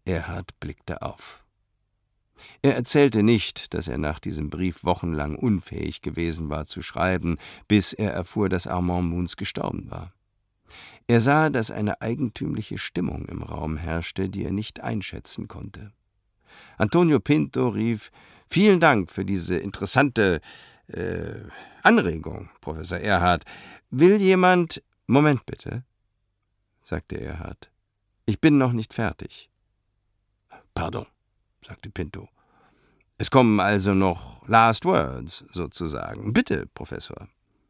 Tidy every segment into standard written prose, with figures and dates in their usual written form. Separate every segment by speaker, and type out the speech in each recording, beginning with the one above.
Speaker 1: Erhard blickte auf. Er erzählte nicht, dass er nach diesem Brief wochenlang unfähig gewesen war zu schreiben, bis er erfuhr, dass Armand Moons gestorben war. Er sah, dass eine eigentümliche Stimmung im Raum herrschte, die er nicht einschätzen konnte. Antonio Pinto rief: »Vielen Dank für diese interessante Anregung, Professor Erhard. Will jemand...« »Moment bitte«, sagte Erhard. »Ich bin noch nicht fertig.« »Pardon«, sagte Pinto. »Es kommen also noch Last Words, sozusagen. Bitte, Professor.«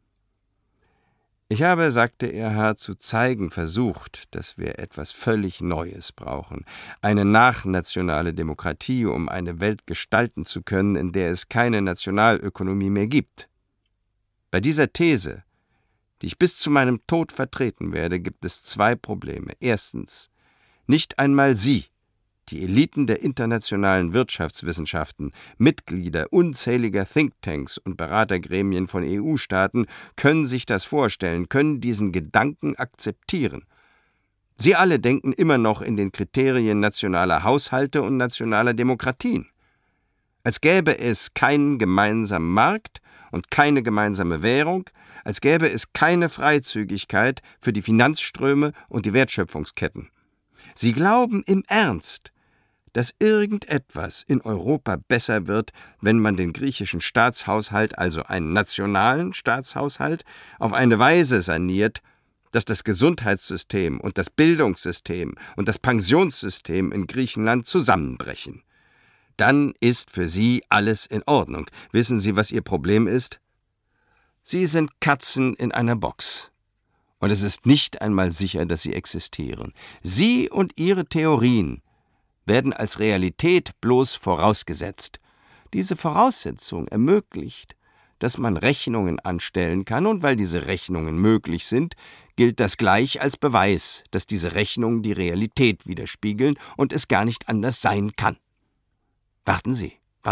Speaker 1: »Ich habe«, sagte Erhard, »zu zeigen versucht, dass wir etwas völlig Neues brauchen, eine nachnationale Demokratie, um eine Welt gestalten zu können, in der es keine Nationalökonomie mehr gibt. Bei dieser These, die ich bis zu meinem Tod vertreten werde, gibt es 2 Probleme. Erstens, nicht einmal Sie, die Eliten der internationalen Wirtschaftswissenschaften, Mitglieder unzähliger Thinktanks und Beratergremien von EU-Staaten, können sich das vorstellen, können diesen Gedanken akzeptieren. Sie alle denken immer noch in den Kriterien nationaler Haushalte und nationaler Demokratien. Als gäbe es keinen gemeinsamen Markt und keine gemeinsame Währung, als gäbe es keine Freizügigkeit für die Finanzströme und die Wertschöpfungsketten. Sie glauben im Ernst, dass irgendetwas in Europa besser wird, wenn man den griechischen Staatshaushalt, also einen nationalen Staatshaushalt, auf eine Weise saniert, dass das Gesundheitssystem und das Bildungssystem und das Pensionssystem in Griechenland zusammenbrechen. Dann ist für Sie alles in Ordnung. Wissen Sie, was Ihr Problem ist? Sie sind Katzen in einer Box. Und es ist nicht einmal sicher, dass sie existieren. Sie und Ihre Theorien werden als Realität bloß vorausgesetzt. Diese Voraussetzung ermöglicht, dass man Rechnungen anstellen kann, und weil diese Rechnungen möglich sind, gilt das gleich als Beweis, dass diese Rechnungen die Realität widerspiegeln und es gar nicht anders sein kann. Warten Sie.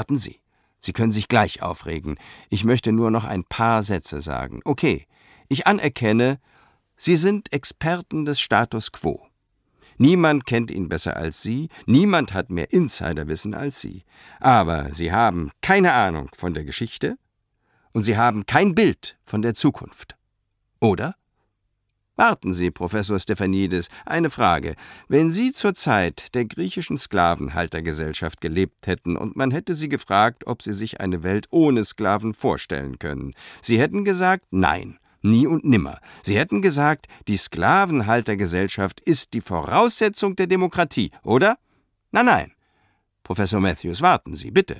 Speaker 1: Sie können sich gleich aufregen. Ich möchte nur noch ein paar Sätze sagen. Okay, ich anerkenne, Sie sind Experten des Status quo. Niemand kennt ihn besser als Sie, niemand hat mehr Insiderwissen als Sie. Aber Sie haben keine Ahnung von der Geschichte und Sie haben kein Bild von der Zukunft. Oder? Warten Sie, Professor Stefanidis, eine Frage. Wenn Sie zur Zeit der griechischen Sklavenhaltergesellschaft gelebt hätten und man hätte Sie gefragt, ob Sie sich eine Welt ohne Sklaven vorstellen können, Sie hätten gesagt, nein. Nie und nimmer. Sie hätten gesagt, die Sklavenhaltergesellschaft ist die Voraussetzung der Demokratie, oder? Nein. Professor Matthews, warten Sie, bitte.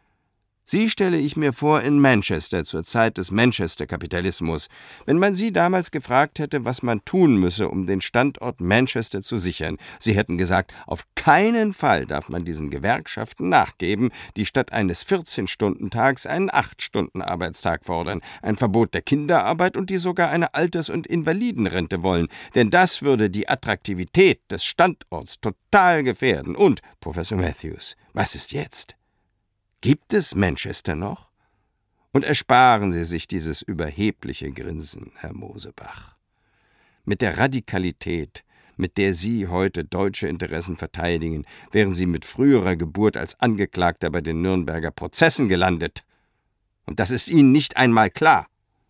Speaker 1: Sie stelle ich mir vor in Manchester zur Zeit des Manchester-Kapitalismus. Wenn man Sie damals gefragt hätte, was man tun müsse, um den Standort Manchester zu sichern, Sie hätten gesagt, auf keinen Fall darf man diesen Gewerkschaften nachgeben, die statt eines 14-Stunden-Tags einen 8-Stunden-Arbeitstag fordern, ein Verbot der Kinderarbeit und die sogar eine Alters- und Invalidenrente wollen. Denn das würde die Attraktivität des Standorts total gefährden. Und, Professor Matthews, was ist jetzt? Gibt es Manchester noch? Und ersparen Sie sich dieses überhebliche Grinsen, Herr Mosebach. Mit der Radikalität, mit der Sie heute deutsche Interessen verteidigen, wären Sie mit früherer Geburt als Angeklagter bei den Nürnberger Prozessen gelandet. Und das ist Ihnen nicht einmal klar.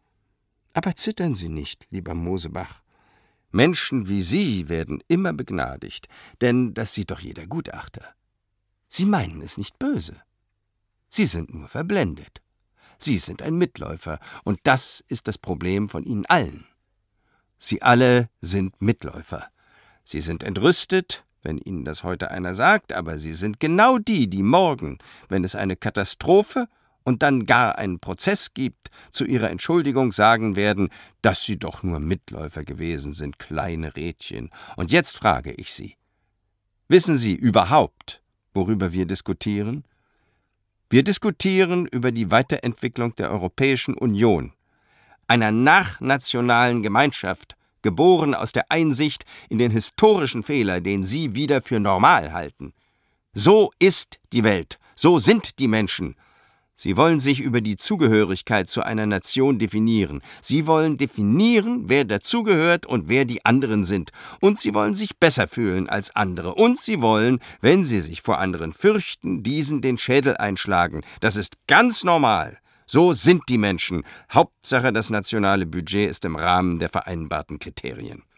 Speaker 1: Aber zittern Sie nicht, lieber Mosebach. Menschen wie Sie werden immer begnadigt, denn das sieht doch jeder Gutachter. Sie meinen es nicht böse. Sie sind nur verblendet. Sie sind ein Mitläufer, und das ist das Problem von Ihnen allen. Sie alle sind Mitläufer. Sie sind entrüstet, wenn Ihnen das heute einer sagt, aber Sie sind genau die, die morgen, wenn es eine Katastrophe und dann gar einen Prozess gibt, zu ihrer Entschuldigung sagen werden, dass Sie doch nur Mitläufer gewesen sind, kleine Rädchen. Und jetzt frage ich Sie, wissen Sie überhaupt, worüber wir diskutieren? Wir diskutieren über die Weiterentwicklung der Europäischen Union, einer nachnationalen Gemeinschaft, geboren aus der Einsicht in den historischen Fehler, den Sie wieder für normal halten. So ist die Welt, so sind die Menschen. Sie wollen sich über die Zugehörigkeit zu einer Nation definieren. Sie wollen definieren, wer dazugehört und wer die anderen sind. Und sie wollen sich besser fühlen als andere. Und sie wollen, wenn sie sich vor anderen fürchten, diesen den Schädel einschlagen. Das ist ganz normal. So sind die Menschen. Hauptsache, das nationale Budget ist im Rahmen der vereinbarten Kriterien.